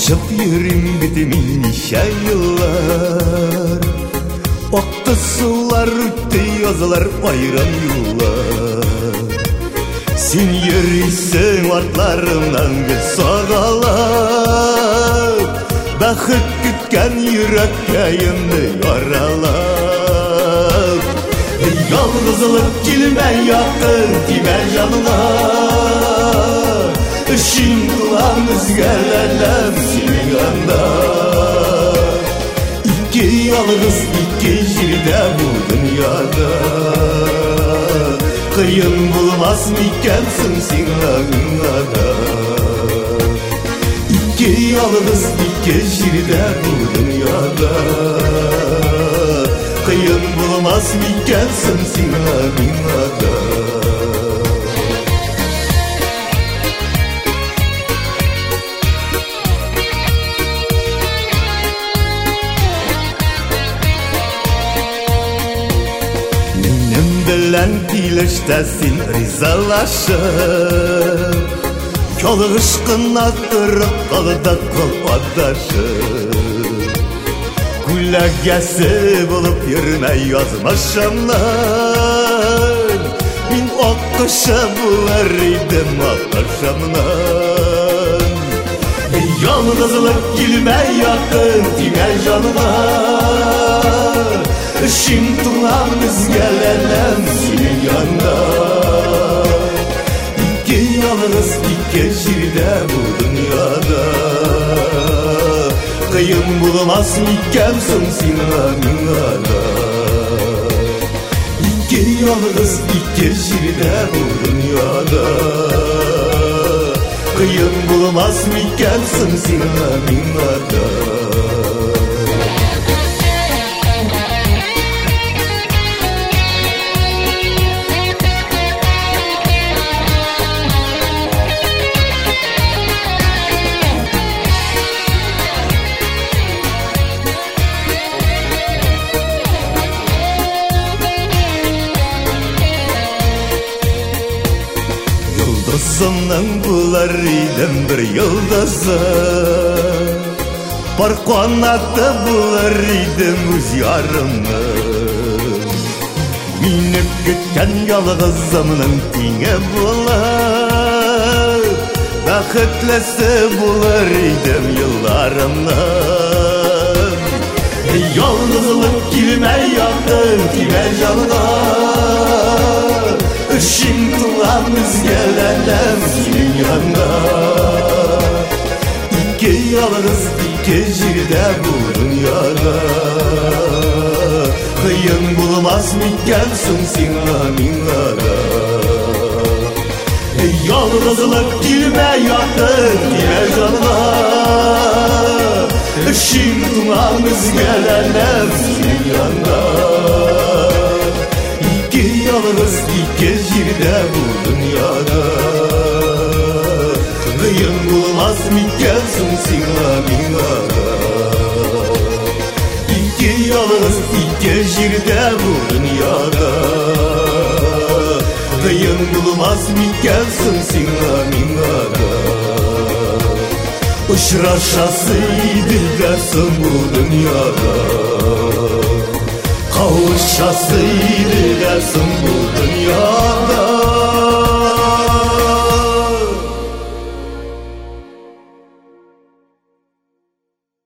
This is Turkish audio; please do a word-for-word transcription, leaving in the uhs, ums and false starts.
Açıp yerim bitmişe yıllar, aktı sular öttü yazılar ayran yıllar. Sen yürüysen artlarımdan gel sağalar, bakıp kütken yürek kayındı yaralar. Yalnızlık kilme yakın kime canına, Işın kılamız gelenem senin yanda. İki yalnız iki jirde bu dünyada, kıyın bulmaz mikensin sen ağında. İki yalnız iki jirde bu dünyada, kıyın bulmaz mikensin sen ağında. Bilen diliştesin rizalaşıp, Kol ışkın attırıp kalıda kol adaşıp, Güllagesi bulup yürüme yazmışımlar. Min okkışa bular idim akışımlar. Yalnızlık kilme yakın time canıma, Işın tunamız gelenem senin yanda. İki yalnız iki jirde bu dünyada, kıyım bulmaz mikensin sen ağında. İki yalnız iki jirde bu dünyada, kıyım bulmaz mikensin sen ağında. Yıldızımdan bular idim bir yıldızı, Parqanatta bular idim öz yarımı. Minip gitken yalğızımның tine bular, Baxıtlisi bular idim yıllarımdan. Yalnızlık kilme yakın kime canına, Işın tunamız gelenem senin yanda. İki yalnız iki jirde bu dünyada, kıyın bulmaz mikensin sen ağında. Yalnızlık kilme yakın kime canına, Işın tunamız gelenem senin yanda. İki yalnız iki jirde bu dünyada, kıyın bulmaz mikensin sen ağında. İki yalnız iki jirde bu dünyada, kıyın bulmaz mikensin sen ağında. Uçraşasıydı dersin bu dünyada, Kavuşasıydı dersin bu dünyada,